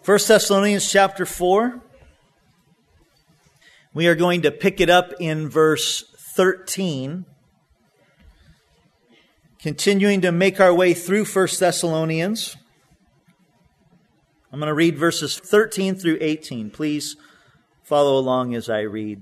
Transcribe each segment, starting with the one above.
1 Thessalonians chapter 4. We are going to pick it up in verse 13. Continuing to make our way through 1 Thessalonians. I'm going to read verses 13 through 18. Please follow along as I read.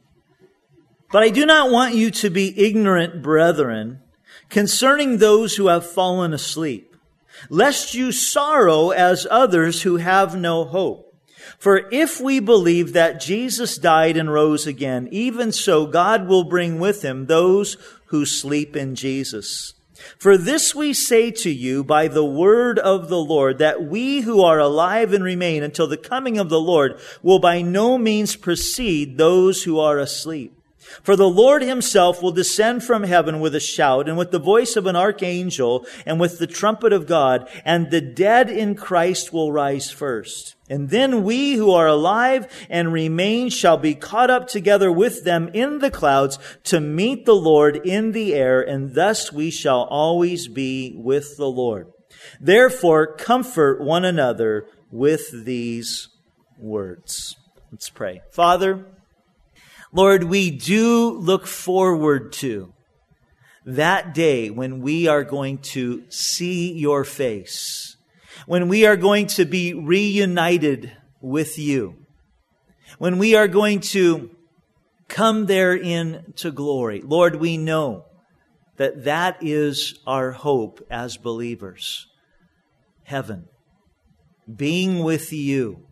But I do not want you to be ignorant, brethren, concerning those who have fallen asleep, lest you sorrow as others who have no hope. For if we believe that Jesus died and rose again, even so God will bring with him those who sleep in Jesus. For this we say to you by the word of the Lord, that we who are alive and remain until the coming of the Lord will by no means precede those who are asleep. For the Lord himself will descend from heaven with a shout, and with the voice of an archangel, and with the trumpet of God, and the dead in Christ will rise first. And then we who are alive and remain shall be caught up together with them in the clouds to meet the Lord in the air, and thus we shall always be with the Lord. Therefore, comfort one another with these words. Let's pray. Father, Lord, we do look forward to that day when we are going to see your face, when we are going to be reunited with you, when we are going to come there into glory. Lord, we know that that is our hope as believers. Heaven, being with you.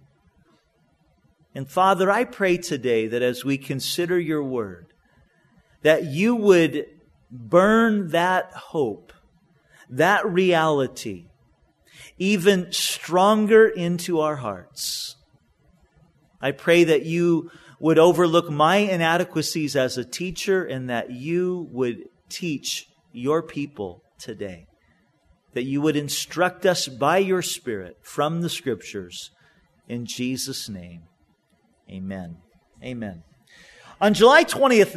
And Father, I pray today that as we consider your word, that you would burn that hope, that reality, even stronger into our hearts. I pray that you would overlook my inadequacies as a teacher and that you would teach your people today. That you would instruct us by your Spirit from the Scriptures. In Jesus' name. Amen. Amen. On July 20th,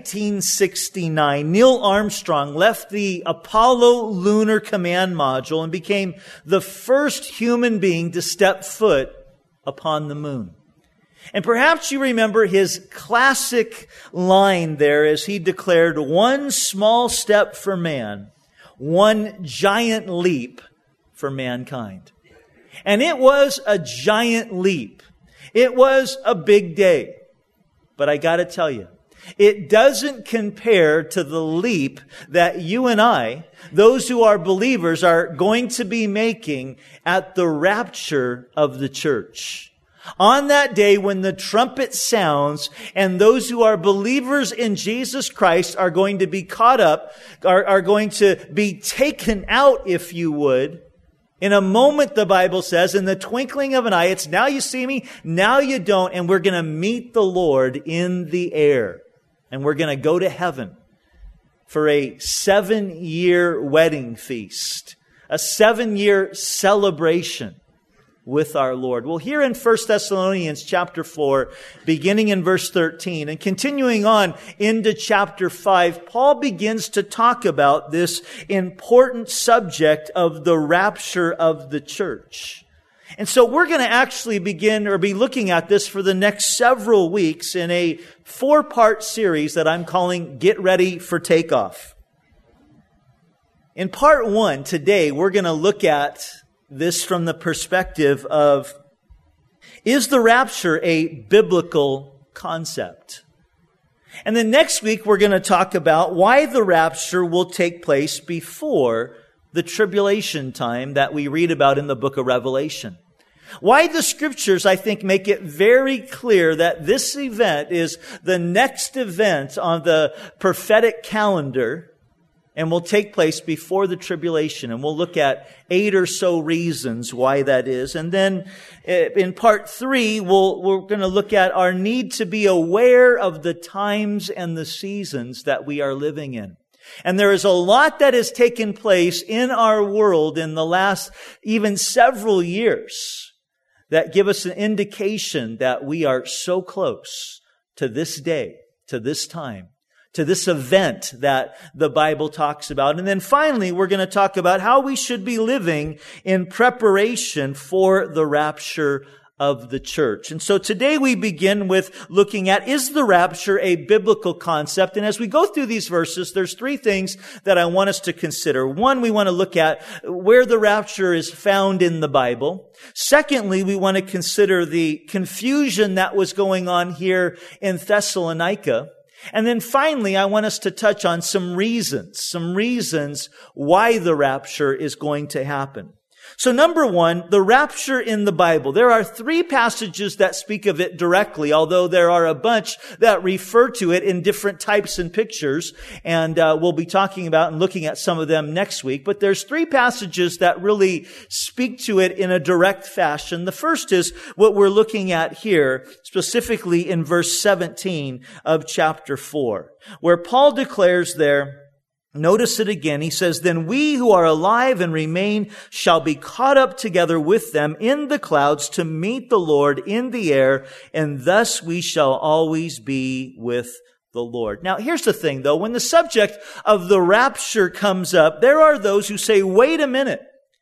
1969, Neil Armstrong left the Apollo Lunar Command Module and became the first human being to step foot upon the moon. And perhaps you remember his classic line there as he declared, "One small step for man, one giant leap for mankind." And it was a giant leap. It was a big day. But I got to tell you, it doesn't compare to the leap that you and I, those who are believers, are going to be making at the rapture of the church. On that day when the trumpet sounds and those who are believers in Jesus Christ are going to be caught up, are going to be taken out, if you would. In a moment, the Bible says, in the twinkling of an eye, it's now you see me, now you don't, and we're going to meet the Lord in the air. And we're going to go to heaven for a 7-year wedding feast, a 7-year celebration with our Lord. Well, here in 1 Thessalonians chapter 4, beginning in verse 13 and continuing on into chapter 5, Paul begins to talk about this important subject of the rapture of the church. And so we're going to actually begin or be looking at this for the next several weeks in a 4-part series that I'm calling Get Ready for Takeoff. In part 1 today, we're going to look at this from the perspective of, is the rapture a biblical concept? And then next week we're going to talk about why the rapture will take place before the tribulation time that we read about in the book of Revelation. Why the Scriptures, I think, make it very clear that this event is the next event on the prophetic calendar and will take place before the tribulation. And we'll look at 8 or so reasons why that is. And then in part 3, we're going to look at our need to be aware of the times and the seasons that we are living in. And there is a lot that has taken place in our world in the last even several years that give us an indication that we are so close to this day, to this time, to this event that the Bible talks about. And then finally, we're going to talk about how we should be living in preparation for the rapture of the church. And so today we begin with looking at, is the rapture a biblical concept? And as we go through these verses, there's three things that I want us to consider. One, we want to look at where the rapture is found in the Bible. Secondly, we want to consider the confusion that was going on here in Thessalonica. And then finally, I want us to touch on some reasons why the rapture is going to happen. So number one, the rapture in the Bible. There are three passages that speak of it directly, although there are a bunch that refer to it in different types and pictures. And we'll be talking about and looking at some of them next week. But there's three passages that really speak to it in a direct fashion. The first is what we're looking at here, specifically in verse 17 of chapter 4, where Paul declares there, notice it again. He says, "Then we who are alive and remain shall be caught up together with them in the clouds to meet the Lord in the air, and thus we shall always be with the Lord." Now, here's the thing, though. When the subject of the rapture comes up, there are those who say, wait a minute.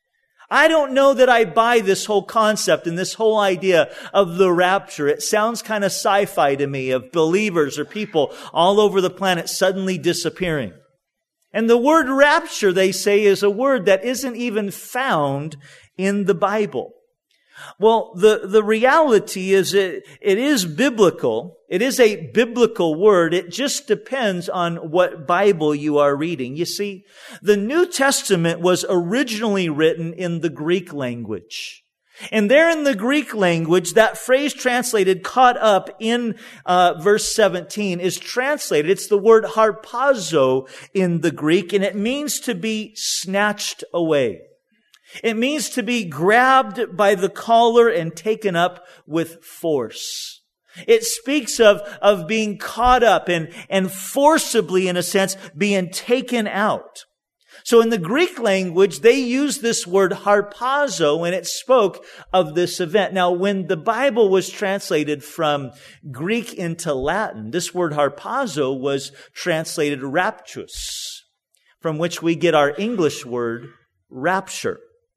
I don't know that I buy this whole concept and this whole idea of the rapture. It sounds kind of sci-fi to me, of believers or people all over the planet suddenly disappearing. And the word rapture, they say, is a word that isn't even found in the Bible. Well, the reality is it is biblical. It is a biblical word. It just depends on what Bible you are reading. You see, the New Testament was originally written in the Greek language. And there in the Greek language, that phrase translated caught up in verse 17 is translated. It's the word harpazo in the Greek, and it means to be snatched away. It means to be grabbed by the collar and taken up with force. It speaks of being caught up and forcibly, in a sense, being taken out. So in the Greek language, they use this word harpazo, and it spoke of this event. Now, when the Bible was translated from Greek into Latin, this word harpazo was translated raptus, from which we get our English word rapture.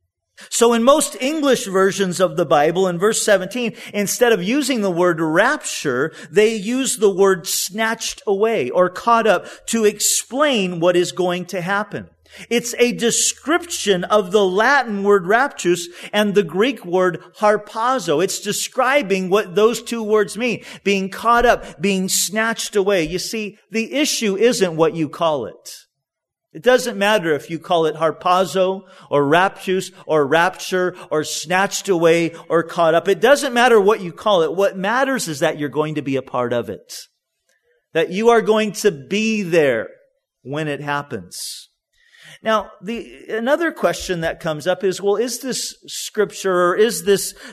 So in most English versions of the Bible, in verse 17, instead of using the word rapture, they use the word snatched away or caught up to explain what is going to happen. It's a description of the Latin word raptus and the Greek word harpazo. It's describing what those two words mean. Being caught up, being snatched away. You see, the issue isn't what you call it. It doesn't matter if you call it harpazo or raptus or rapture or snatched away or caught up. It doesn't matter what you call it. What matters is that you're going to be a part of it. That you are going to be there when it happens. Now, another question that comes up is, well, is this scripture, or is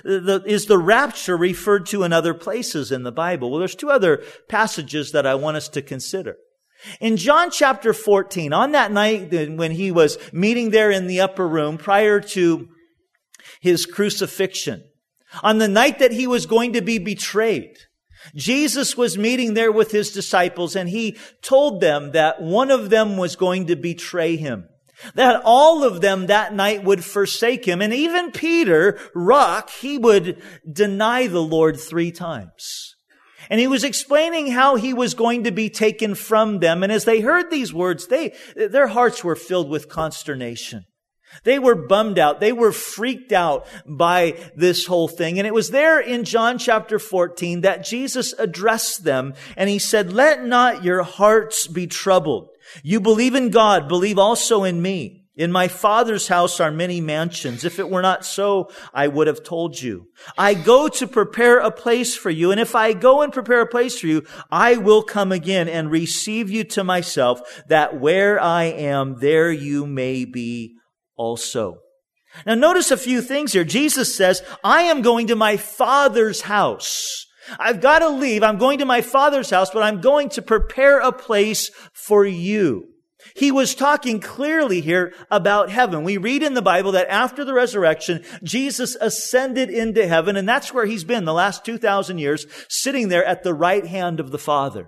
the rapture referred to in other places in the Bible? Well, there's two other passages that I want us to consider. In John chapter 14, on that night when he was meeting there in the upper room prior to his crucifixion, on the night that he was going to be betrayed, Jesus was meeting there with his disciples, and he told them that one of them was going to betray him. That all of them that night would forsake him. And even Peter, rock, he would deny the Lord 3 times. And he was explaining how he was going to be taken from them. And as they heard these words, their hearts were filled with consternation. They were bummed out. They were freaked out by this whole thing. And it was there in John chapter 14 that Jesus addressed them. And he said, "Let not your hearts be troubled. You believe in God, believe also in me. In my Father's house are many mansions. If it were not so, I would have told you. I go to prepare a place for you. And if I go and prepare a place for you, I will come again and receive you to myself, that where I am, there you may be also." Now notice a few things here. Jesus says, I am going to my Father's house. I've got to leave. I'm going to my Father's house, but I'm going to prepare a place for you. He was talking clearly here about heaven. We read in the Bible that after the resurrection, Jesus ascended into heaven, and that's where he's been the last 2,000 years, sitting there at the right hand of the Father.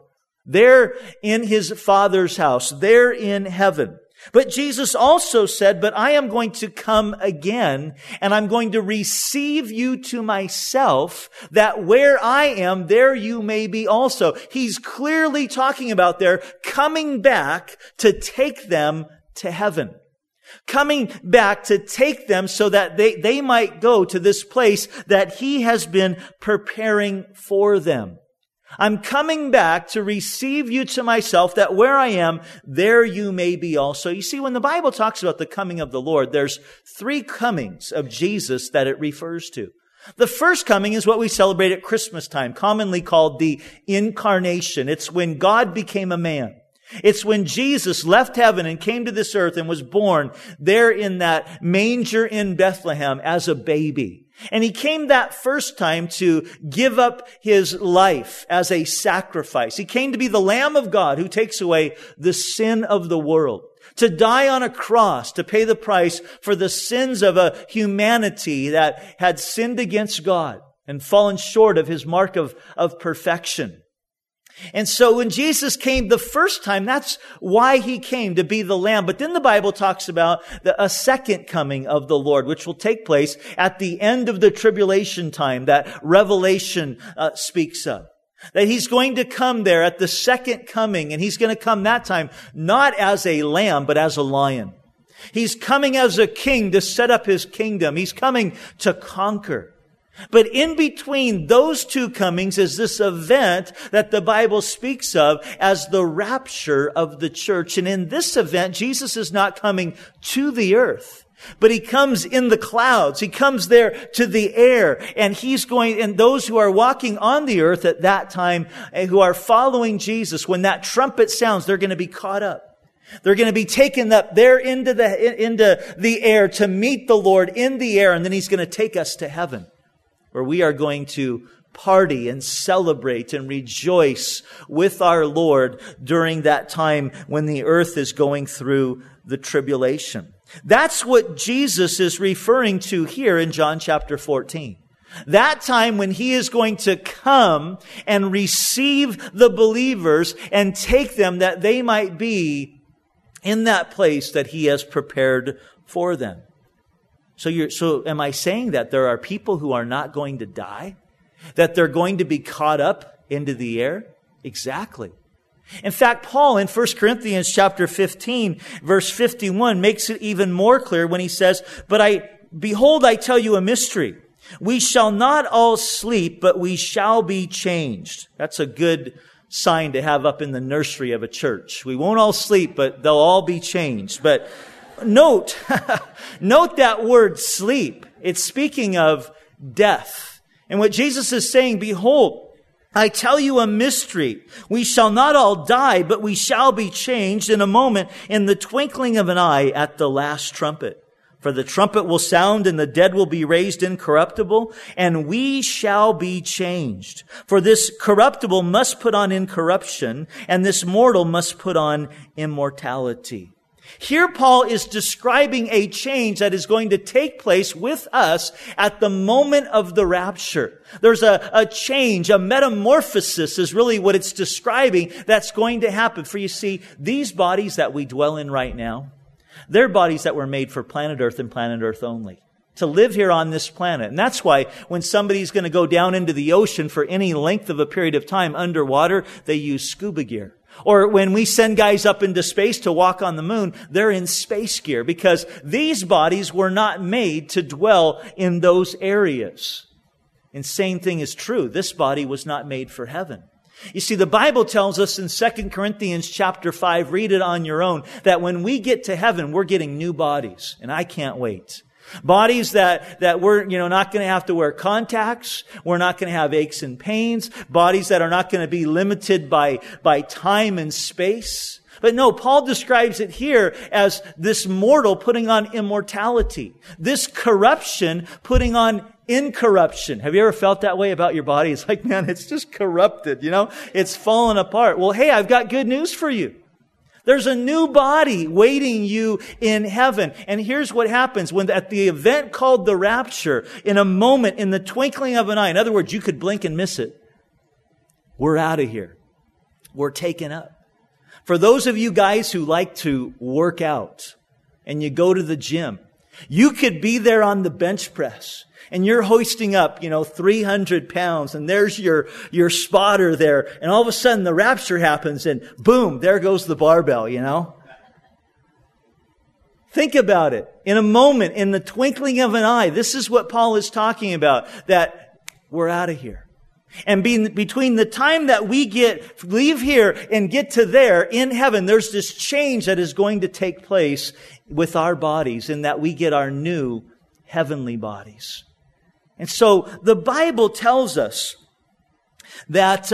There in his Father's house, there in heaven. But Jesus also said, but I am going to come again, and I'm going to receive you to myself, that where I am, there you may be also. He's clearly talking about their coming back to take them to heaven. Coming back to take them so that they might go to this place that he has been preparing for them. I'm coming back to receive you to myself, that where I am, there you may be also. You see, when the Bible talks about the coming of the Lord, there's 3 comings of Jesus that it refers to. The first coming is what we celebrate at Christmas time, commonly called the Incarnation. It's when God became a man. It's when Jesus left heaven and came to this earth and was born there in that manger in Bethlehem as a baby. And he came that first time to give up his life as a sacrifice. He came to be the Lamb of God who takes away the sin of the world, to die on a cross, to pay the price for the sins of a humanity that had sinned against God and fallen short of his mark of perfection. And so when Jesus came the first time, that's why he came, to be the Lamb. But then the Bible talks about a second coming of the Lord, which will take place at the end of the tribulation time that Revelation speaks of. That he's going to come there at the second coming, and he's going to come that time not as a lamb, but as a lion. He's coming as a king to set up his kingdom. He's coming to conquer. But in between those 2 comings is this event that the Bible speaks of as the rapture of the church. And in this event, Jesus is not coming to the earth, but he comes in the clouds. He comes there to the air, and and those who are walking on the earth at that time, who are following Jesus, when that trumpet sounds, they're going to be caught up. They're going to be taken up there into the air to meet the Lord in the air, and then he's going to take us to heaven, where we are going to party and celebrate and rejoice with our Lord during that time when the earth is going through the tribulation. That's what Jesus is referring to here in John chapter 14. That time when he is going to come and receive the believers and take them that they might be in that place that he has prepared for them. So am I saying that there are people who are not going to die? That they're going to be caught up into the air? Exactly. In fact, Paul in 1 Corinthians chapter 15, verse 51 makes it even more clear when he says, Behold, I tell you a mystery. We shall not all sleep, but we shall be changed. That's a good sign to have up in the nursery of a church. We won't all sleep, but they'll all be changed. But note that word sleep. It's speaking of death. And what Jesus is saying, behold, I tell you a mystery. We shall not all die, but we shall be changed in a moment, in the twinkling of an eye, at the last trumpet. For the trumpet will sound, and the dead will be raised incorruptible, and we shall be changed. For this corruptible must put on incorruption, and this mortal must put on immortality. Here Paul is describing a change that is going to take place with us at the moment of the rapture. There's a change, a metamorphosis is really what it's describing that's going to happen. For you see, these bodies that we dwell in right now, they're bodies that were made for planet Earth and planet Earth only, to live here on this planet. And that's why when somebody's going to go down into the ocean for any length of a period of time underwater, they use scuba gear. Or when we send guys up into space to walk on the moon, they're in space gear, because these bodies were not made to dwell in those areas. And same thing is true. This body was not made for heaven. You see, the Bible tells us in 2 Corinthians chapter 5, read it on your own, that when we get to heaven, we're getting new bodies. And I can't wait. Bodies that we're, not going to have to wear contacts. We're not going to have aches and pains. Bodies that are not going to be limited by time and space. But no, Paul describes it here as this mortal putting on immortality. This corruption putting on incorruption. Have you ever felt that way about your body? It's like, man, it's just corrupted, It's fallen apart. Well, hey, I've got good news for you. There's a new body waiting you in heaven. And here's what happens when at the event called the rapture, in a moment, in the twinkling of an eye, in other words, you could blink and miss it. We're out of here. we're taken up. For those of you guys who like to work out and you go to the gym, you could be there on the bench press and you're hoisting up, 300 pounds and there's your spotter there. And all of a sudden the rapture happens and boom, there goes the barbell, Think about it. In a moment, in the twinkling of an eye, this is what Paul is talking about, that we're out of here. And between the time that we leave here and get to there in heaven, there's this change that is going to take place with our bodies in that we get our new heavenly bodies. And so the Bible tells us that,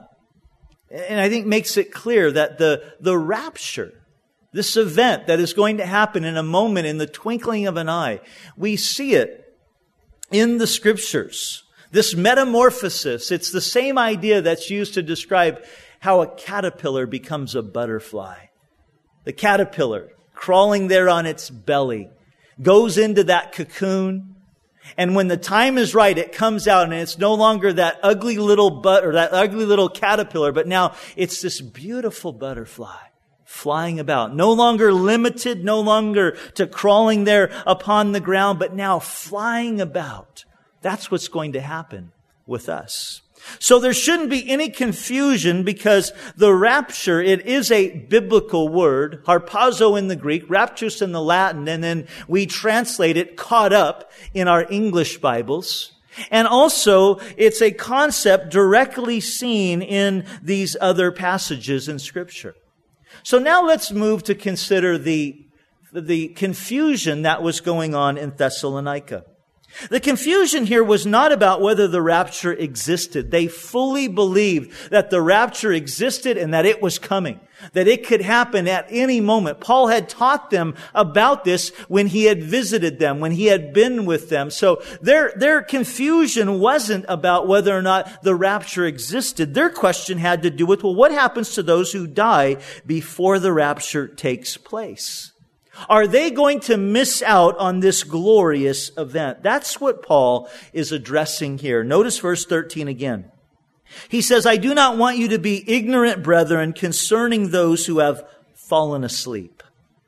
and I think makes it clear that the rapture, this event that is going to happen in a moment, in the twinkling of an eye, we see it in the Scriptures. This metamorphosis, it's the same idea that's used to describe how a caterpillar becomes a butterfly. The caterpillar, crawling there on its belly, goes into that cocoon, and when the time is right, it comes out, and it's no longer that ugly little that ugly little caterpillar, but now it's this beautiful butterfly flying about. No longer limited, no longer to crawling there upon the ground, but now flying about. That's what's going to happen with us. So there shouldn't be any confusion because the rapture, it is a biblical word, harpazo in the Greek, raptus in the Latin, and then we translate it caught up in our English Bibles. And also, it's a concept directly seen in these other passages in Scripture. So now let's move to consider the confusion that was going on in Thessalonica. The confusion here was not about whether the rapture existed. They fully believed that the rapture existed and that it was coming, that it could happen at any moment. Paul had taught them about this when he had visited them, when he had been with them. So their confusion wasn't about whether or not the rapture existed. Their question had to do with, well, what happens to those who die before the rapture takes place? Are they going to miss out on this glorious event? That's what Paul is addressing here. Notice verse 13 again. He says, I do not want you to be ignorant, brethren, concerning those who have fallen asleep.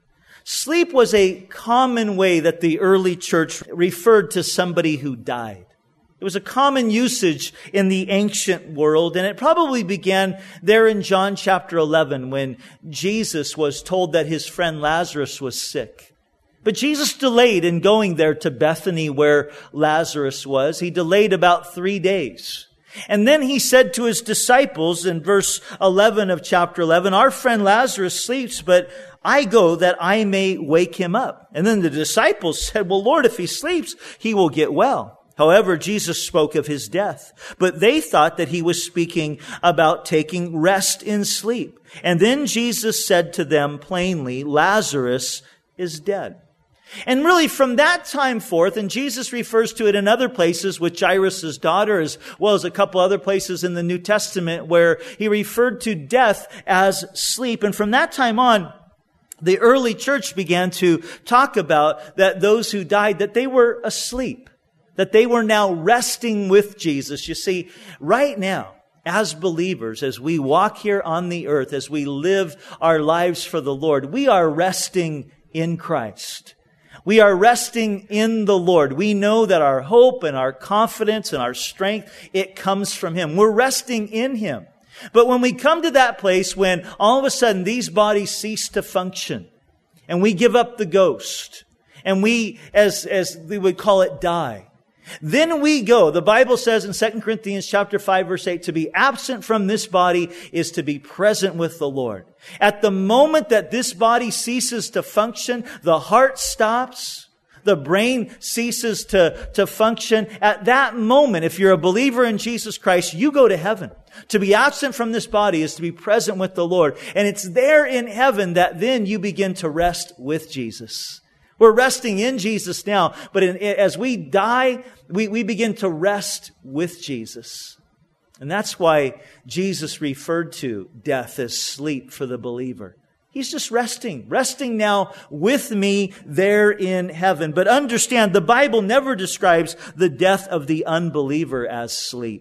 Sleep was a common way that the early church referred to somebody who died. It was a common usage in the ancient world, and it probably began there in John chapter 11 when Jesus was told that his friend Lazarus was sick. But Jesus delayed in going there to Bethany where Lazarus was. He delayed about 3 days. And then he said to his disciples in verse 11 of chapter 11, our friend Lazarus sleeps, but I go that I may wake him up. And then the disciples said, well, Lord, if he sleeps, he will get well. However, Jesus spoke of his death, but they thought that he was speaking about taking rest in sleep. And then Jesus said to them plainly, Lazarus is dead. And really from that time forth, and Jesus refers to it in other places with Jairus' daughter, as well as a couple other places in the New Testament where he referred to death as sleep. And from that time on, the early church began to talk about that those who died, that they were asleep, that they were now resting with Jesus. You see, right now, as believers, as we walk here on the earth, as we live our lives for the Lord, we are resting in Christ. We are resting in the Lord. We know that our hope and our confidence and our strength, it comes from Him. We're resting in Him. But when we come to that place when all of a sudden these bodies cease to function and we give up the ghost and we, as we would call it, die, then we go. The Bible says in 2 Corinthians chapter 5, verse 8, to be absent from this body is to be present with the Lord. At the moment that this body ceases to function, the heart stops, the brain ceases to function. At that moment, if you're a believer in Jesus Christ, you go to heaven. To be absent from this body is to be present with the Lord. And it's there in heaven that then you begin to rest with Jesus. We're resting in Jesus now, but as we die, we begin to rest with Jesus. And that's why Jesus referred to death as sleep for the believer. He's just resting now with me there in heaven. But understand, the Bible never describes the death of the unbeliever as sleep.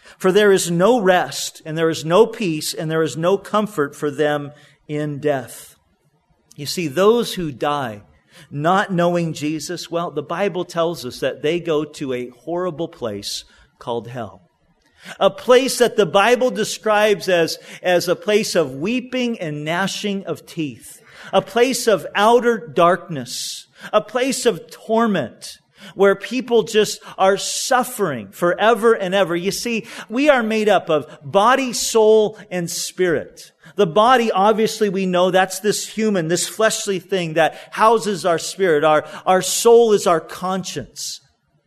For there is no rest, and there is no peace, and there is no comfort for them in death. You see, those who die not knowing Jesus, well, the Bible tells us that they go to a horrible place called hell. A place that the Bible describes as a place of weeping and gnashing of teeth. A place of outer darkness. A place of torment where people just are suffering forever and ever. You see, we are made up of body, soul, and spirit. The body, obviously, we know that's this human, this fleshly thing that houses our spirit. Our soul is our conscience.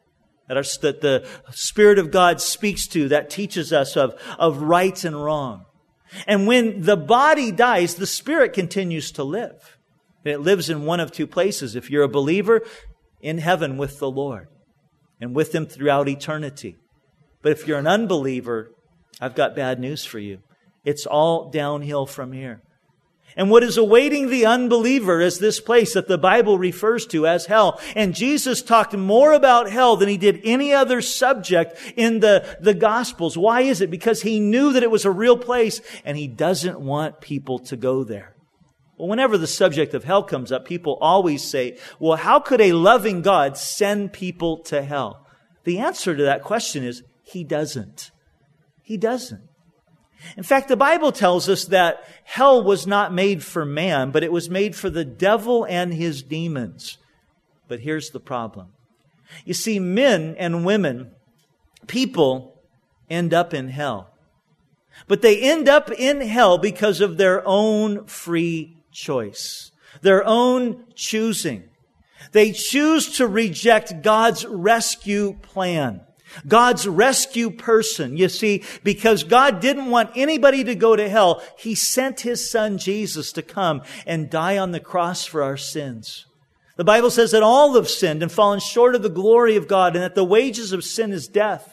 That the Spirit of God speaks to, that teaches us of right and wrong. And when the body dies, the spirit continues to live. And it lives in one of two places. If you're a believer, in heaven with the Lord and with Him throughout eternity. But if you're an unbeliever, I've got bad news for you. It's all downhill from here. And what is awaiting the unbeliever is this place that the Bible refers to as hell. And Jesus talked more about hell than He did any other subject in the Gospels. Why is it? Because He knew that it was a real place and He doesn't want people to go there. Well, whenever the subject of hell comes up, people always say, well, how could a loving God send people to hell? The answer to that question is, He doesn't. He doesn't. In fact, the Bible tells us that hell was not made for man, but it was made for the devil and his demons. But here's the problem. You see, men and women, people end up in hell. But they end up in hell because of their own free choice, their own choosing. They choose to reject God's rescue plan, God's rescue person. You see, because God didn't want anybody to go to hell, He sent His Son Jesus to come and die on the cross for our sins. The Bible says that all have sinned and fallen short of the glory of God, and that the wages of sin is death.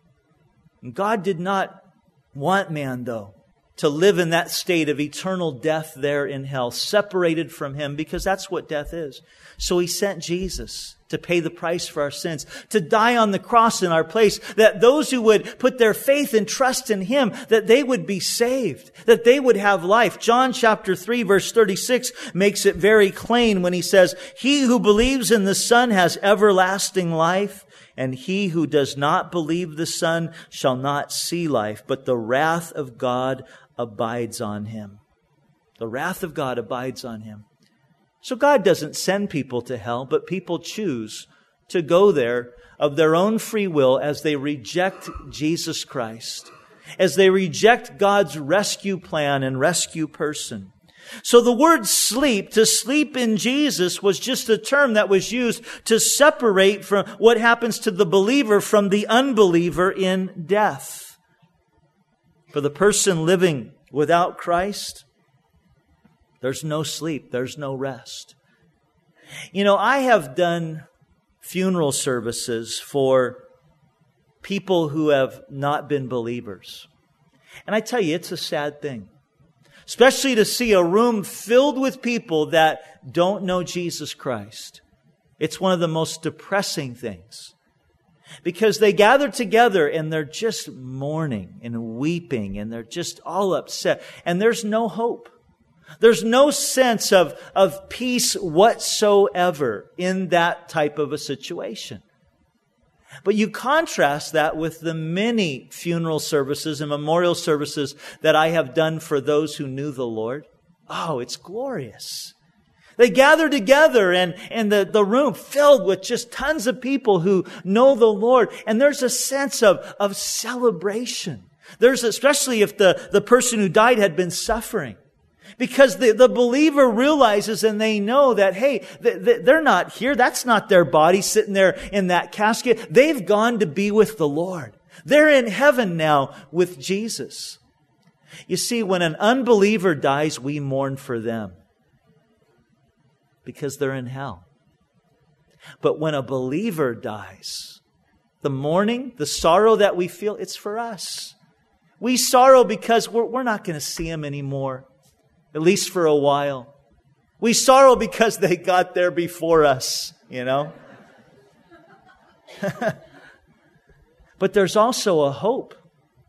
And God did not want man, though, to live in that state of eternal death there in hell, separated from Him, because that's what death is. So He sent Jesus to pay the price for our sins, to die on the cross in our place, that those who would put their faith and trust in Him, that they would be saved, that they would have life. John chapter 3 verse 36 makes it very plain when He says, "He who believes in the Son has everlasting life, and he who does not believe the Son shall not see life, but the wrath of God abides on him." The wrath of God abides on him. So God doesn't send people to hell, but people choose to go there of their own free will as they reject Jesus Christ, as they reject God's rescue plan and rescue person. So the word sleep, to sleep in Jesus, was just a term that was used to separate from what happens to the believer from the unbeliever in death. For the person living without Christ, there's no sleep, there's no rest. You know, I have done funeral services for people who have not been believers. And I tell you, it's a sad thing. Especially to see a room filled with people that don't know Jesus Christ. It's one of the most depressing things. Because they gather together and they're just mourning and weeping and they're just all upset. And there's no hope. There's no sense of peace whatsoever in that type of a situation. But you contrast that with the many funeral services and memorial services that I have done for those who knew the Lord. Oh, it's glorious. They gather together and the room filled with just tons of people who know the Lord. And there's a sense of celebration. There's, especially if the person who died had been suffering. Because the believer realizes and they know that, hey, they're not here. That's not their body sitting there in that casket. They've gone to be with the Lord. They're in heaven now with Jesus. You see, when an unbeliever dies, we mourn for them because they're in hell. But when a believer dies, the mourning, the sorrow that we feel, it's for us. We sorrow because we're not going to see Him anymore. At least for a while. We sorrow because they got there before us, you know. But there's also a hope.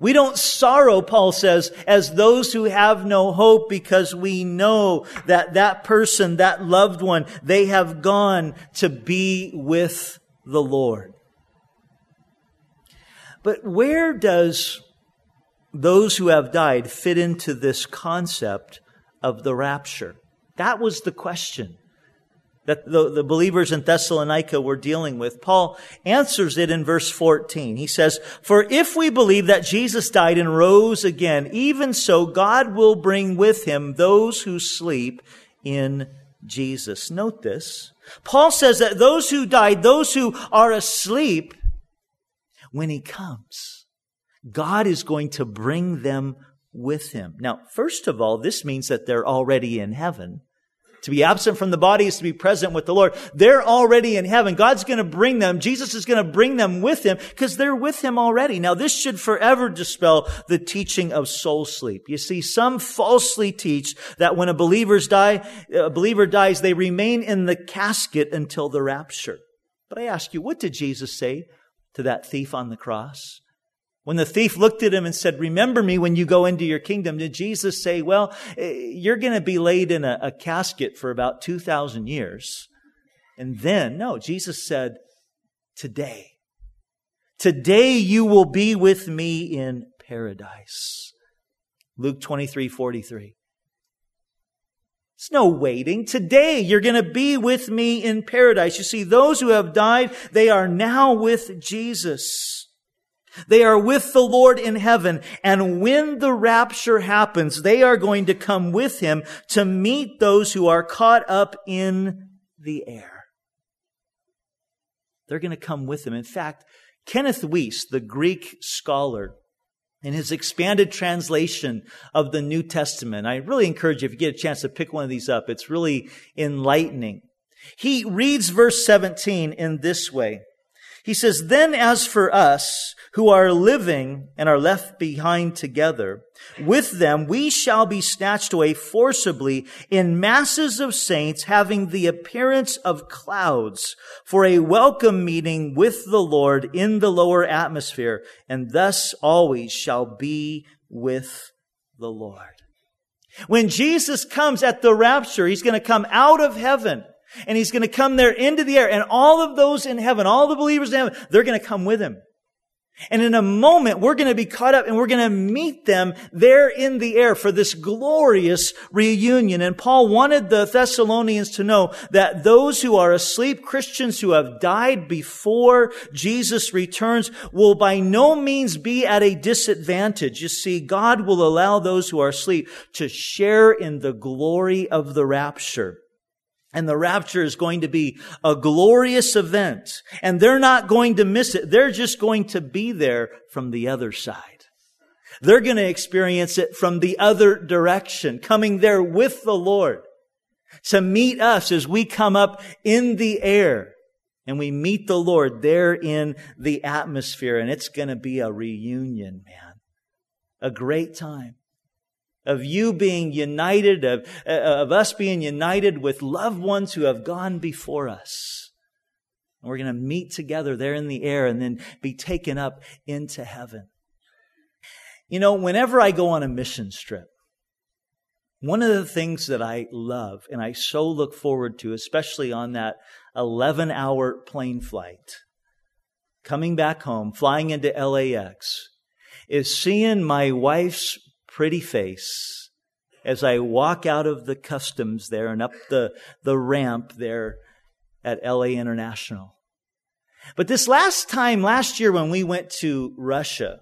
We don't sorrow, Paul says, as those who have no hope, because we know that that person, that loved one, they have gone to be with the Lord. But where does those who have died fit into this concept of the rapture? That was the question that the believers in Thessalonica were dealing with. Paul answers it in verse 14. He says, "For if we believe that Jesus died and rose again, even so God will bring with him those who sleep in Jesus." Note this. Paul says that those who died, those who are asleep, when he comes, God is going to bring them with him. Now, first of all, this means that they're already in heaven. To be absent from the body is to be present with the Lord. They're already in heaven. God's going to bring them. Jesus is going to bring them with him because they're with him already. Now, this should forever dispel the teaching of soul sleep. You see, some falsely teach that when a believer dies, they remain in the casket until the rapture. But I ask you, what did Jesus say to that thief on the cross? When the thief looked at him and said, "Remember me when you go into your kingdom," did Jesus say, "Well, you're going to be laid in a casket for about 2,000 years. And then," no, Jesus said, Today you will be with me in paradise." Luke 23:43. It's no waiting. Today you're going to be with me in paradise. You see, those who have died, they are now with Jesus. They are with the Lord in heaven. And when the rapture happens, they are going to come with him to meet those who are caught up in the air. They're going to come with him. In fact, Kenneth Wuest, the Greek scholar, in his expanded translation of the New Testament, I really encourage you, if you get a chance to pick one of these up, it's really enlightening. He reads verse 17 in this way. He says, "Then as for us who are living and are left behind together, with them we shall be snatched away forcibly in masses of saints having the appearance of clouds for a welcome meeting with the Lord in the lower atmosphere, and thus always shall be with the Lord." When Jesus comes at the rapture, he's going to come out of heaven. And he's going to come there into the air. And all of those in heaven, all the believers in heaven, they're going to come with him. And in a moment, we're going to be caught up and we're going to meet them there in the air for this glorious reunion. And Paul wanted the Thessalonians to know that those who are asleep, Christians who have died before Jesus returns, will by no means be at a disadvantage. You see, God will allow those who are asleep to share in the glory of the rapture. And the rapture is going to be a glorious event. And they're not going to miss it. They're just going to be there from the other side. They're going to experience it from the other direction, coming there with the Lord to meet us as we come up in the air and we meet the Lord there in the atmosphere. And it's going to be a reunion, man. A great time. Of you being united, of us being united with loved ones who have gone before us. And we're going to meet together there in the air and then be taken up into heaven. You know, whenever I go on a mission trip, one of the things that I love and I so look forward to, especially on that 11-hour plane flight, coming back home, flying into LAX, is seeing my wife's pretty face as I walk out of the customs there and up the ramp there at LA International. But this last year when we went to Russia,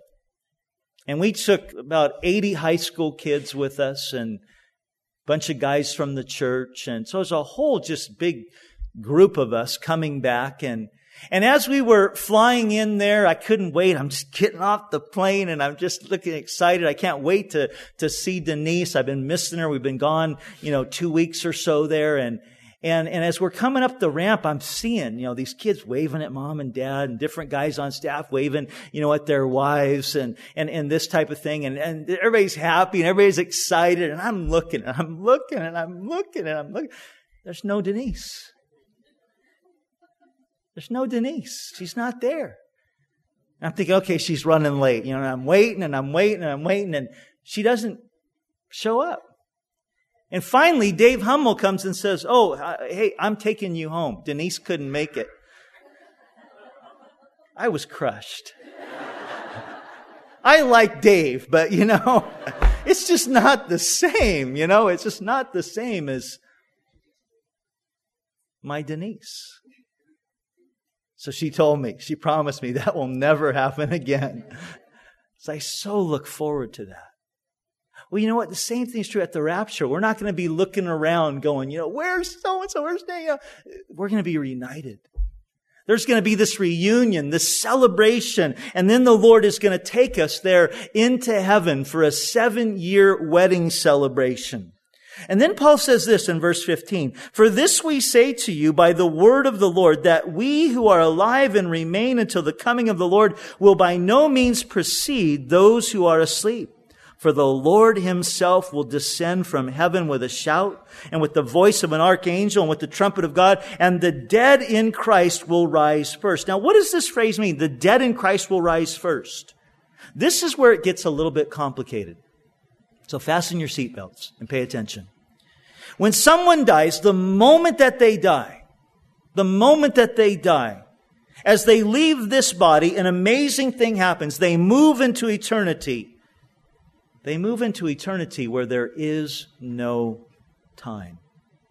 and we took about 80 high school kids with us and a bunch of guys from the church. And so it was a whole just big group of us coming back. And as we were flying in there, I couldn't wait. I'm just getting off the plane and I'm just looking excited. I can't wait to see Denise. I've been missing her. We've been gone, 2 weeks or so there. And as we're coming up the ramp, I'm seeing, these kids waving at mom and dad and different guys on staff waving, at their wives and this type of thing. And everybody's happy and everybody's excited. And I'm looking and I'm looking and I'm looking and I'm looking. There's no Denise. There's no Denise. She's not there. And I'm thinking, okay, she's running late. And I'm waiting and I'm waiting and I'm waiting, and she doesn't show up. And finally, Dave Hummel comes and says, oh, hey, I'm taking you home. Denise couldn't make it. I was crushed. I like Dave, but it's just not the same. It's just not the same as my Denise. So she told me, she promised me that will never happen again. So I so look forward to that. Well, you know what? The same thing is true at the rapture. We're not going to be looking around going, where's so-and-so, where's Daniel? We're going to be reunited. There's going to be this reunion, this celebration, and then the Lord is going to take us there into heaven for a 7-year wedding celebration. And then Paul says this in verse 15, "For this we say to you by the word of the Lord, that we who are alive and remain until the coming of the Lord will by no means precede those who are asleep. For the Lord himself will descend from heaven with a shout, and with the voice of an archangel, and with the trumpet of God, and the dead in Christ will rise first." Now, what does this phrase mean? The dead in Christ will rise first. This is where it gets a little bit complicated. So fasten your seatbelts and pay attention. When someone dies, the moment that they die, as they leave this body, an amazing thing happens. They move into eternity. They move into eternity where there is no time.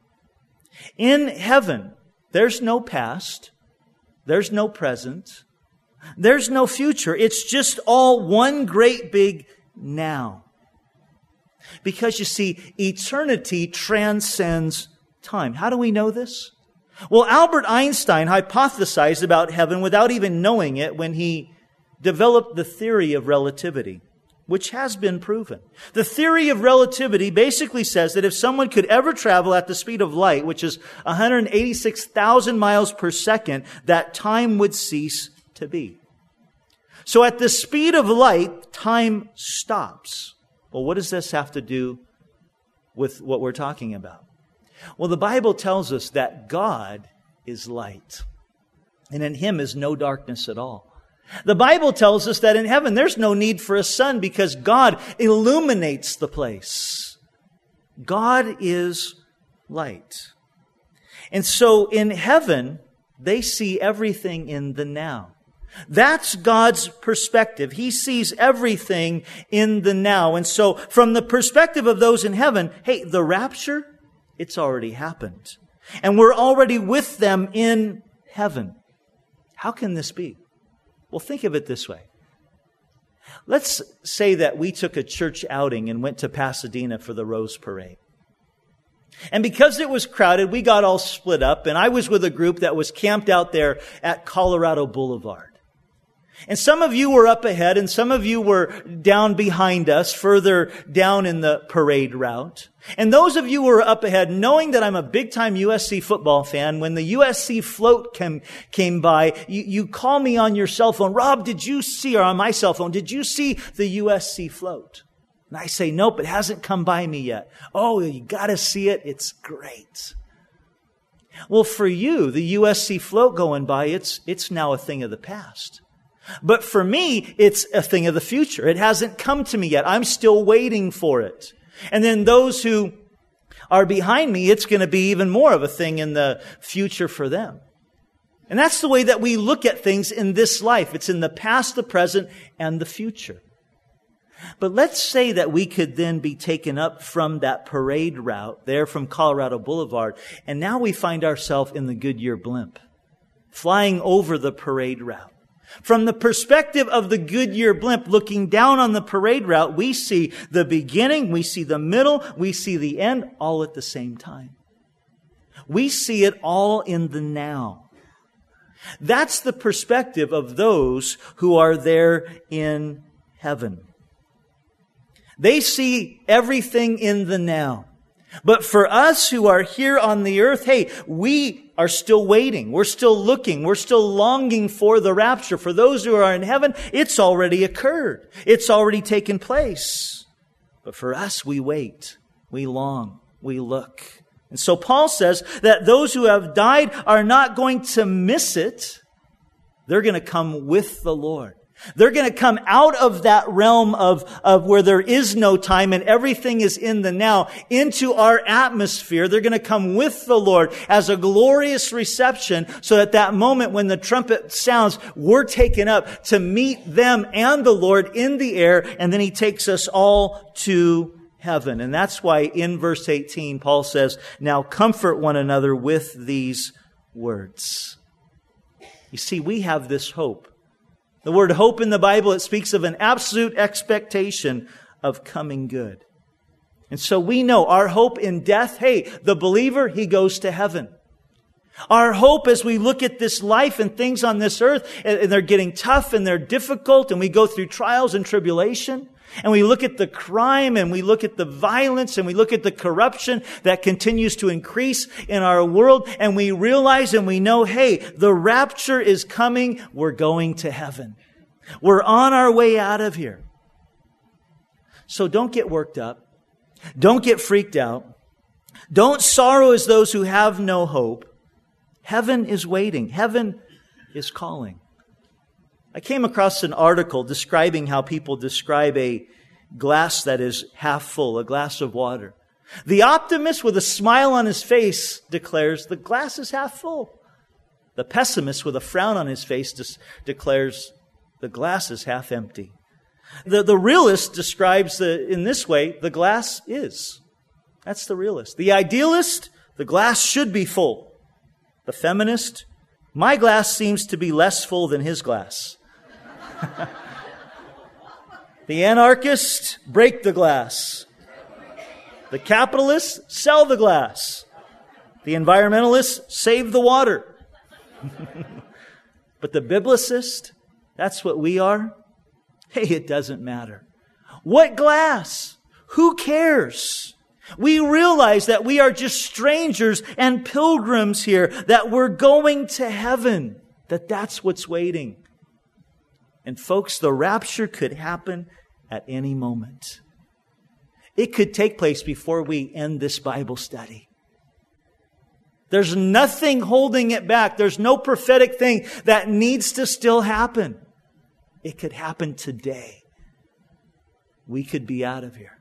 In heaven, there's no past. There's no present. There's no future. It's just all one great big now. Because you see, eternity transcends time. How do we know this? Well, Albert Einstein hypothesized about heaven without even knowing it when he developed the theory of relativity, which has been proven. The theory of relativity basically says that if someone could ever travel at the speed of light, which is 186,000 miles per second, that time would cease to be. So at the speed of light, time stops. Well, what does this have to do with what we're talking about? Well, the Bible tells us that God is light, and in Him is no darkness at all. The Bible tells us that in heaven there's no need for a sun because God illuminates the place. God is light. And so in heaven, they see everything in the now. That's God's perspective. He sees everything in the now. And so from the perspective of those in heaven, hey, the rapture, it's already happened. And we're already with them in heaven. How can this be? Well, think of it this way. Let's say that we took a church outing and went to Pasadena for the Rose Parade. And because it was crowded, we got all split up, and I was with a group that was camped out there at Colorado Boulevard. And some of you were up ahead, and some of you were down behind us, further down in the parade route. And those of you who were up ahead, knowing that I'm a big-time USC football fan, when the USC float came by, you call me on your cell phone, "Rob, did you see," or on my cell phone, "did you see the USC float?" And I say, "Nope, it hasn't come by me yet." "Oh, you gotta see it. It's great." Well, for you, the USC float going by, it's now a thing of the past. But for me, it's a thing of the future. It hasn't come to me yet. I'm still waiting for it. And then those who are behind me, it's going to be even more of a thing in the future for them. And that's the way that we look at things in this life. It's in the past, the present, and the future. But let's say that we could then be taken up from that parade route there from Colorado Boulevard, and now we find ourselves in the Goodyear blimp, flying over the parade route. From the perspective of the Goodyear blimp, looking down on the parade route, we see the beginning, we see the middle, we see the end, all at the same time. We see it all in the now. That's the perspective of those who are there in heaven. They see everything in the now. But for us who are here on the earth, hey, we are still waiting. We're still looking. We're still longing for the rapture. For those who are in heaven, it's already occurred. It's already taken place. But for us, we wait. We long. We look. And so Paul says that those who have died are not going to miss it. They're going to come with the Lord. They're going to come out of that realm of where there is no time and everything is in the now into our atmosphere. They're going to come with the Lord as a glorious reception so that that moment when the trumpet sounds, we're taken up to meet them and the Lord in the air, and then He takes us all to heaven. And that's why in verse 18, Paul says, now comfort one another with these words. You see, we have this hope. The word hope in the Bible, it speaks of an absolute expectation of coming good. And so we know our hope in death, hey, the believer, he goes to heaven. Our hope as we look at this life and things on this earth, and they're getting tough and they're difficult, and we go through trials and tribulation, and we look at the crime and we look at the violence and we look at the corruption that continues to increase in our world, and we realize and we know, hey, the rapture is coming. We're going to heaven. We're on our way out of here. So don't get worked up. Don't get freaked out. Don't sorrow as those who have no hope. Heaven is waiting. Heaven is calling. I came across an article describing how people describe a glass that is half full, a glass of water. The optimist with a smile on his face declares the glass is half full. The pessimist with a frown on his face declares the glass is half empty. The realist describes in this way, the glass is. That's the realist. The idealist, the glass should be full. The feminist, my glass seems to be less full than his glass. The anarchist, break the glass. The capitalist, sell the glass. The environmentalist, save the water. But the biblicist, that's what we are. Hey, it doesn't matter. What glass? Who cares? We realize that we are just strangers and pilgrims here, that we're going to heaven, that's what's waiting. And folks, the rapture could happen at any moment. It could take place before we end this Bible study. There's nothing holding it back. There's no prophetic thing that needs to still happen. It could happen today. We could be out of here.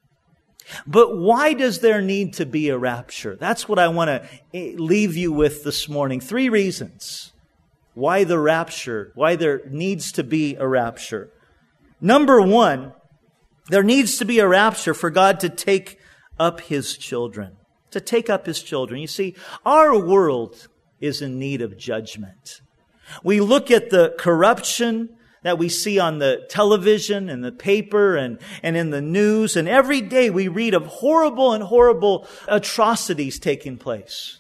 But why does there need to be a rapture? That's what I want to leave you with this morning. 3 reasons why the rapture, why there needs to be a rapture. Number 1, there needs to be a rapture for God to take up His children. To take up His children. You see, our world is in need of judgment. We look at the corruption that we see on the television and the paper and in the news, and every day we read of horrible atrocities taking place.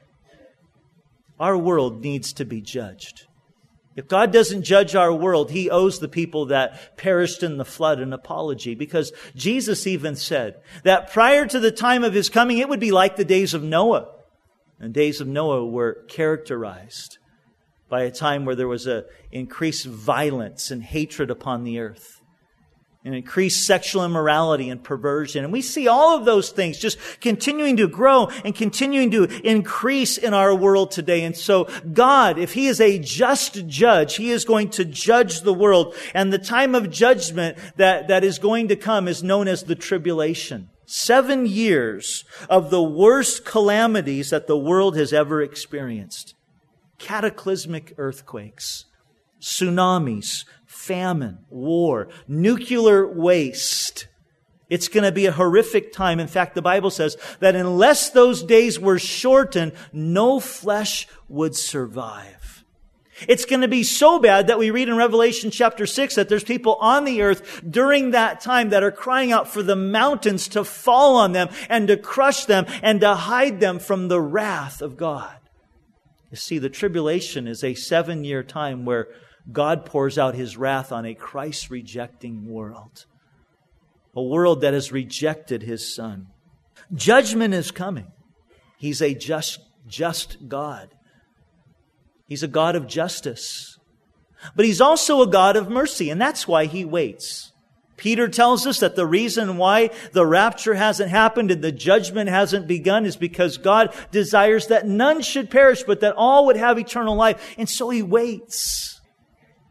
Our world needs to be judged. If God doesn't judge our world, He owes the people that perished in the flood an apology, because Jesus even said that prior to the time of His coming, it would be like the days of Noah. And days of Noah were characterized by a time where there was an increased violence and hatred upon the earth, and increased sexual immorality and perversion. And we see all of those things just continuing to grow and continuing to increase in our world today. And so God, if He is a just judge, He is going to judge the world. And the time of judgment that is going to come is known as the tribulation. 7 years of the worst calamities that the world has ever experienced. Cataclysmic earthquakes, tsunamis, famine, war, nuclear waste. It's going to be a horrific time. In fact, the Bible says that unless those days were shortened, no flesh would survive. It's going to be so bad that we read in Revelation chapter 6 that there's people on the earth during that time that are crying out for the mountains to fall on them and to crush them and to hide them from the wrath of God. You see, the tribulation is a 7-year time where God pours out His wrath on a Christ-rejecting world. A world that has rejected His Son. Judgment is coming. He's a just God. He's a God of justice. But He's also a God of mercy, and that's why He waits. Peter tells us that the reason why the rapture hasn't happened and the judgment hasn't begun is because God desires that none should perish, but that all would have eternal life. And so He waits.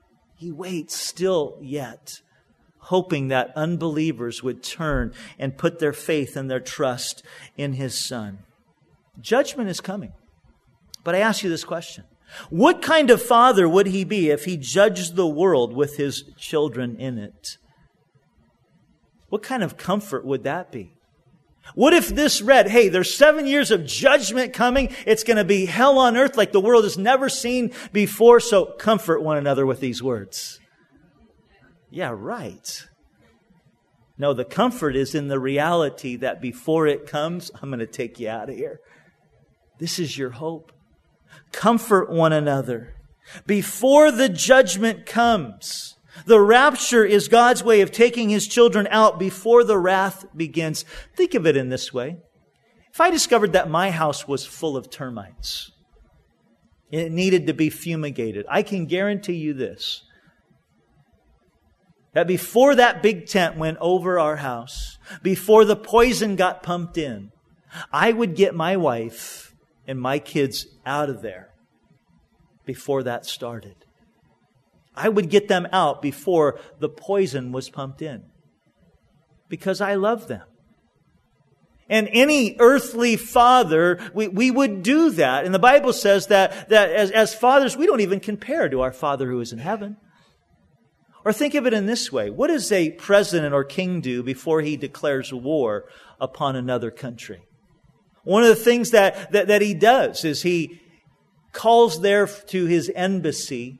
He waits still yet, hoping that unbelievers would turn and put their faith and their trust in His Son. Judgment is coming. But I ask you this question. What kind of father would He be if He judged the world with His children in it? What kind of comfort would that be? What if this read, hey, there's 7 years of judgment coming. It's going to be hell on earth like the world has never seen before. So comfort one another with these words. Yeah, right. No, the comfort is in the reality that before it comes, I'm going to take you out of here. This is your hope. Comfort one another. Before the judgment comes, the rapture is God's way of taking His children out before the wrath begins. Think of it in this way. If I discovered that my house was full of termites, it needed to be fumigated, I can guarantee you this, that before that big tent went over our house, before the poison got pumped in, I would get my wife and my kids out of there before that started. I would get them out before the poison was pumped in. Because I love them. And any earthly father, we would do that. And the Bible says that as fathers, we don't even compare to our Father who is in heaven. Or think of it in this way. What does a president or king do before he declares war upon another country? One of the things that he does is he calls there to his embassy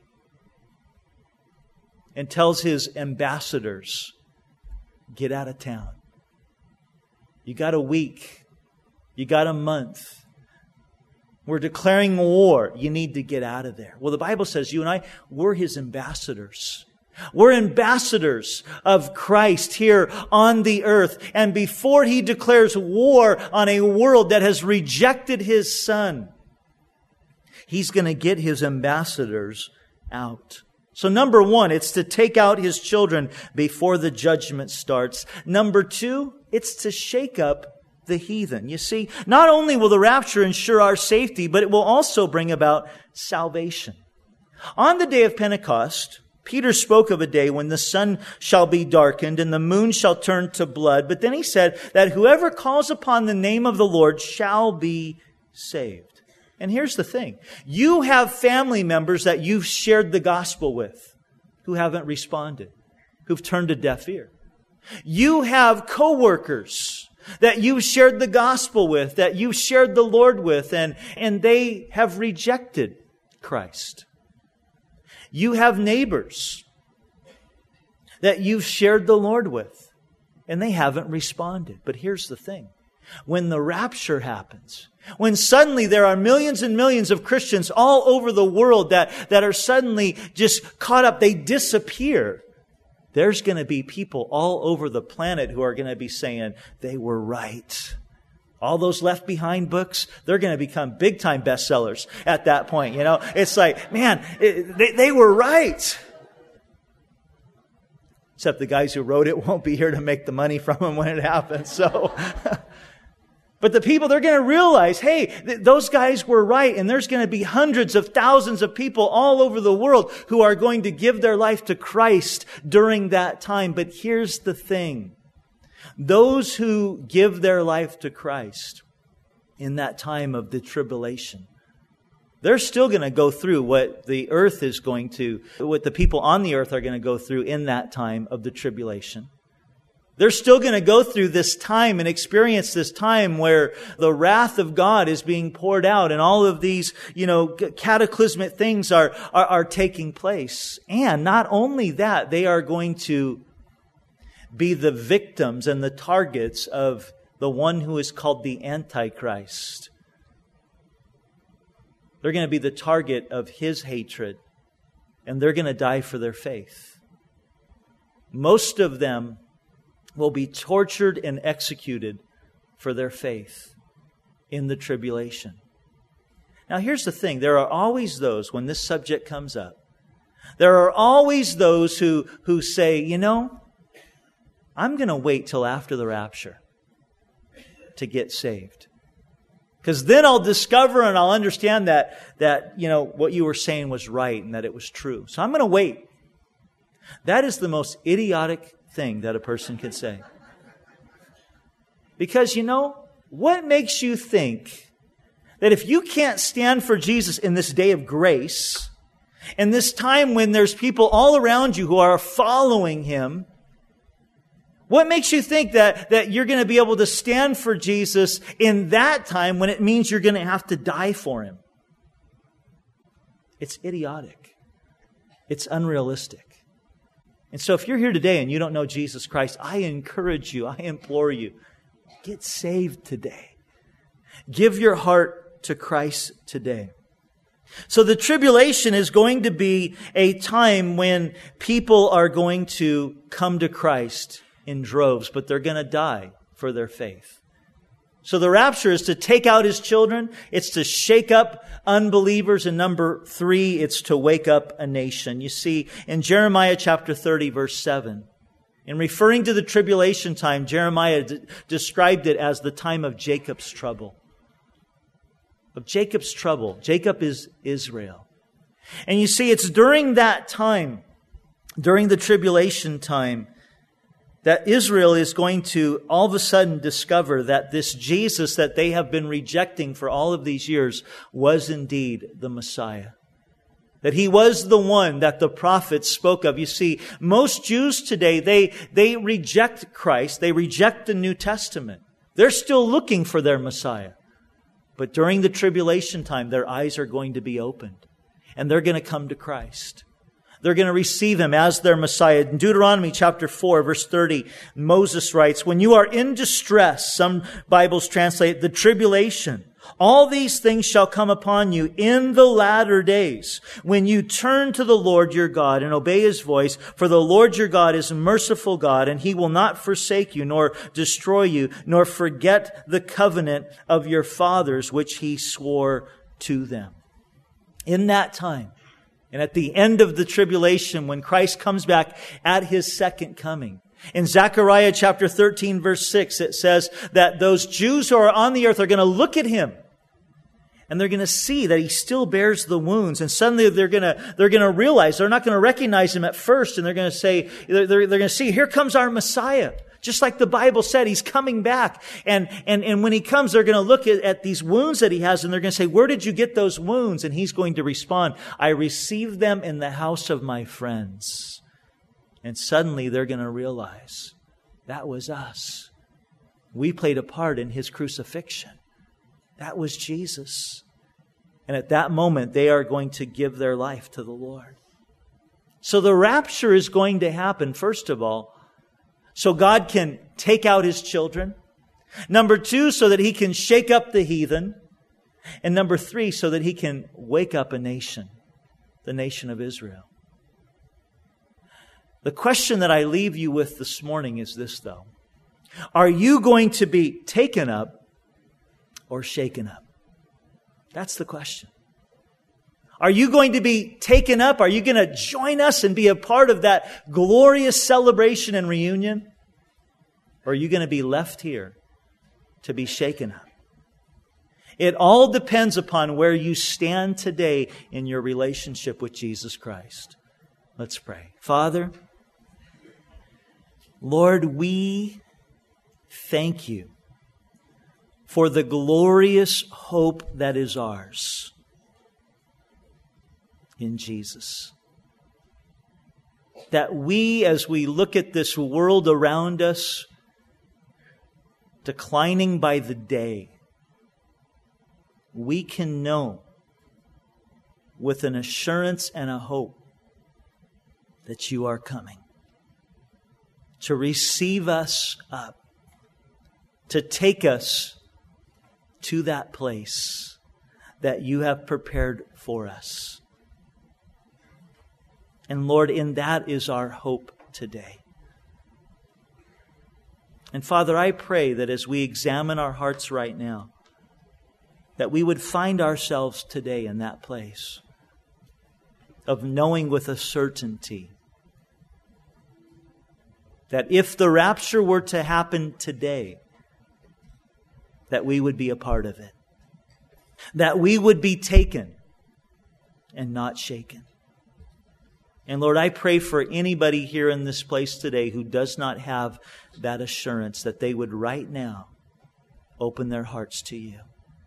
and tells his ambassadors, get out of town. You got a week. You got a month. We're declaring war. You need to get out of there. Well, the Bible says you and I, we're His ambassadors. We're ambassadors of Christ here on the earth. And before He declares war on a world that has rejected His Son, He's going to get His ambassadors out. So number one, it's to take out His children before the judgment starts. Number two, it's to shake up the heathen. You see, not only will the rapture ensure our safety, but it will also bring about salvation. On the day of Pentecost, Peter spoke of a day when the sun shall be darkened and the moon shall turn to blood. But then he said that whoever calls upon the name of the Lord shall be saved. And here's the thing. You have family members that you've shared the gospel with who haven't responded, who've turned a deaf ear. You have coworkers that you've shared the gospel with, that you've shared the Lord with, and they have rejected Christ. You have neighbors that you've shared the Lord with, and they haven't responded. But here's the thing. When the rapture happens, when suddenly there are millions and millions of Christians all over the world that are suddenly just caught up, they disappear. There's going to be people all over the planet who are going to be saying, they were right. All those Left Behind books, they're going to become big-time bestsellers at that point. You know, it's like, man, they were right. Except the guys who wrote it won't be here to make the money from them when it happens. So, but the people, they're going to realize, hey, those guys were right. And there's going to be hundreds of thousands of people all over the world who are going to give their life to Christ during that time. But here's the thing. Those who give their life to Christ in that time of the tribulation, they're still going to go through what the earth is going to, what the people on the earth are going to go through in that time of the tribulation. They're still going to go through this time and experience this time where the wrath of God is being poured out and all of these, cataclysmic things are taking place. And not only that, they are going to be the victims and the targets of the one who is called the Antichrist. They're going to be the target of his hatred, and they're going to die for their faith. Most of them will be tortured and executed for their faith in the tribulation. Now here's the thing. There are always those, when this subject comes up, there are always those who say, I'm going to wait till after the rapture to get saved. Because then I'll discover and I'll understand that what you were saying was right and that it was true. So I'm going to wait That is the most idiotic thing that a person can say. Because, what makes you think that if you can't stand for Jesus in this day of grace, in this time when there's people all around you who are following Him, what makes you think that you're going to be able to stand for Jesus in that time when it means you're going to have to die for Him? It's idiotic. It's unrealistic. And so if you're here today and you don't know Jesus Christ, I encourage you, I implore you, get saved today. Give your heart to Christ today. So the tribulation is going to be a time when people are going to come to Christ in droves, but they're going to die for their faith. So the rapture is to take out His children. It's to shake up unbelievers. And number 3, it's to wake up a nation. You see, in Jeremiah chapter 30, verse 7, in referring to the tribulation time, Jeremiah described it as the time of Jacob's trouble. Of Jacob's trouble. Jacob is Israel. And you see, it's during that time, during the tribulation time, that Israel is going to all of a sudden discover that this Jesus that they have been rejecting for all of these years was indeed the Messiah. That He was the one that the prophets spoke of. You see, most Jews today, they reject Christ. They reject the New Testament. They're still looking for their Messiah. But during the tribulation time, their eyes are going to be opened. And they're going to come to Christ. They're going to receive Him as their Messiah. In Deuteronomy chapter 4, verse 30, Moses writes, "When you are in distress," some Bibles translate, "the tribulation, all these things shall come upon you in the latter days, when you turn to the Lord your God and obey His voice. For the Lord your God is a merciful God, and He will not forsake you, nor destroy you, nor forget the covenant of your fathers, which He swore to them." In that time, and at the end of the tribulation, when Christ comes back at His second coming, in Zechariah chapter 13, verse 6, it says that those Jews who are on the earth are going to look at Him and they're going to see that He still bears the wounds. And suddenly they're going to realize, they're not going to recognize Him at first, and they're going to say, they're going to see, here comes our Messiah. Just like the Bible said, He's coming back. And when He comes, they're going to look at these wounds that He has, and they're going to say, where did you get those wounds? And He's going to respond, I received them in the house of my friends. And suddenly they're going to realize, that was us. We played a part in His crucifixion. That was Jesus. And at that moment, they are going to give their life to the Lord. So the rapture is going to happen, first of all, so God can take out His children. Number 2, so that He can shake up the heathen. And number 3, so that He can wake up a nation, the nation of Israel. The question that I leave you with this morning is this, though. Are you going to be taken up or shaken up? That's the question. Are you going to be taken up? Are you going to join us and be a part of that glorious celebration and reunion? Or are you going to be left here to be shaken up? It all depends upon where you stand today in your relationship with Jesus Christ. Let's pray. Father, Lord, we thank You for the glorious hope that is ours in Jesus. That we, as we look at this world around us, declining by the day, we can know with an assurance and a hope that You are coming to receive us up, to take us to that place that You have prepared for us. And Lord, in that is our hope today. And Father, I pray that as we examine our hearts right now, that we would find ourselves today in that place of knowing with a certainty that if the rapture were to happen today, that we would be a part of it. That we would be taken and not shaken. And Lord, I pray for anybody here in this place today who does not have that assurance, that they would right now open their hearts to You.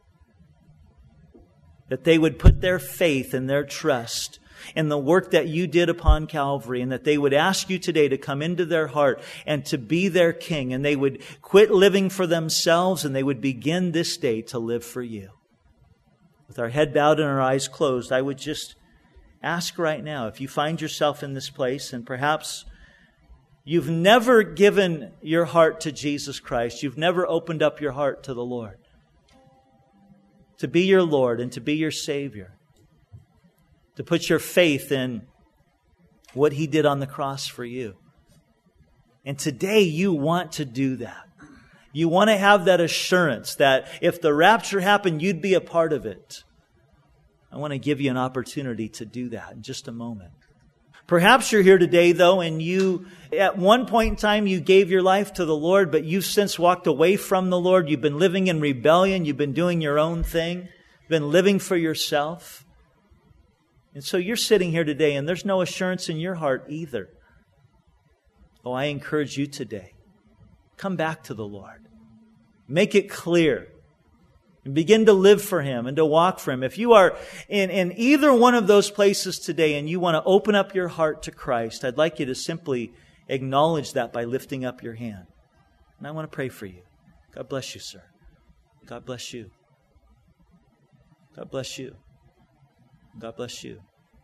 That they would put their faith and their trust in the work that You did upon Calvary, and that they would ask You today to come into their heart and to be their King, and they would quit living for themselves, and they would begin this day to live for You. With our head bowed and our eyes closed, I would just ask right now, if you find yourself in this place and perhaps you've never given your heart to Jesus Christ, you've never opened up your heart to the Lord, to be your Lord and to be your Savior, to put your faith in what He did on the cross for you. And today you want to do that. You want to have that assurance that if the rapture happened, you'd be a part of it. I want to give you an opportunity to do that in just a moment. Perhaps you're here today, though, and you, at one point in time, you gave your life to the Lord, but you've since walked away from the Lord. You've been living in rebellion. You've been doing your own thing. Been living for yourself. And so you're sitting here today, and there's no assurance in your heart either. Oh, I encourage you today. Come back to the Lord. Make it clear. And begin to live for Him and to walk for Him. If you are in either one of those places today and you want to open up your heart to Christ, I'd like you to simply acknowledge that by lifting up your hand. And I want to pray for you. God bless you, sir. God bless you. God bless you. God bless you.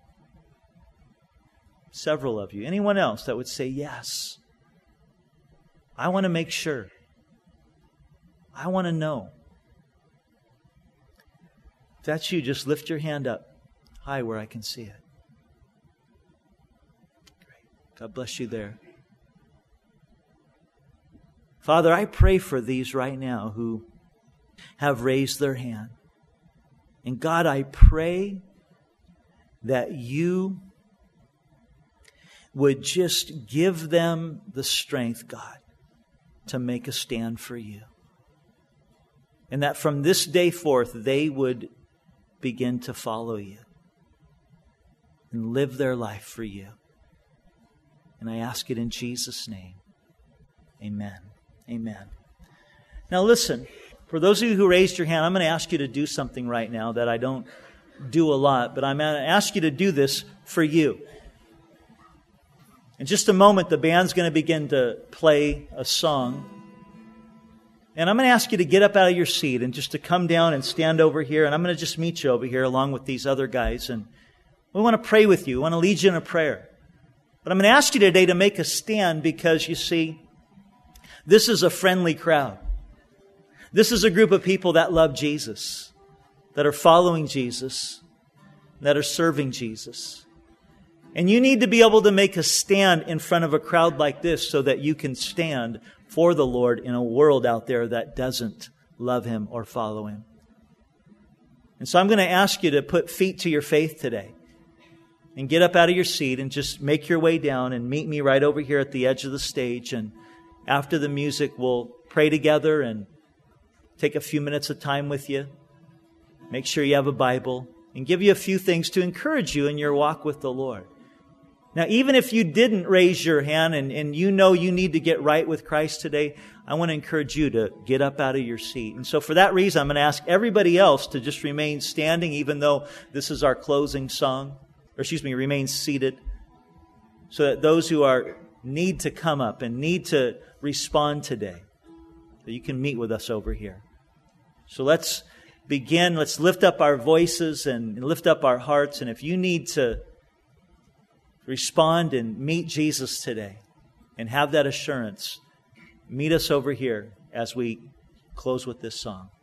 Several of you. Anyone else that would say, yes, I want to make sure. I want to know. If that's you, just lift your hand up high where I can see it. Great. God bless you there. Father, I pray for these right now who have raised their hand. And God, I pray that You would just give them the strength, God, to make a stand for You. And that from this day forth, they would begin to follow You and live their life for You. And I ask it in Jesus' name. Amen. Amen. Now listen, for those of you who raised your hand, I'm going to ask you to do something right now that I don't do a lot, but I'm going to ask you to do this for you. In just a moment, the band's going to begin to play a song. And I'm going to ask you to get up out of your seat and just to come down and stand over here. And I'm going to just meet you over here along with these other guys. And we want to pray with you. We want to lead you in a prayer. But I'm going to ask you today to make a stand because, you see, this is a friendly crowd. This is a group of people that love Jesus, that are following Jesus, that are serving Jesus. And you need to be able to make a stand in front of a crowd like this so that you can stand for the Lord in a world out there that doesn't love Him or follow Him. And so I'm going to ask you to put feet to your faith today and get up out of your seat and just make your way down and meet me right over here at the edge of the stage. And after the music, we'll pray together and take a few minutes of time with you. Make sure you have a Bible and give you a few things to encourage you in your walk with the Lord. Now, even if you didn't raise your hand and you know you need to get right with Christ today, I want to encourage you to get up out of your seat. And so for that reason, I'm going to ask everybody else to just remain standing, even though this is our closing song. Remain seated. So that those who need to come up and need to respond today, that you can meet with us over here. So let's begin. Let's lift up our voices and lift up our hearts. And if you need to respond and meet Jesus today and have that assurance, meet us over here as we close with this song.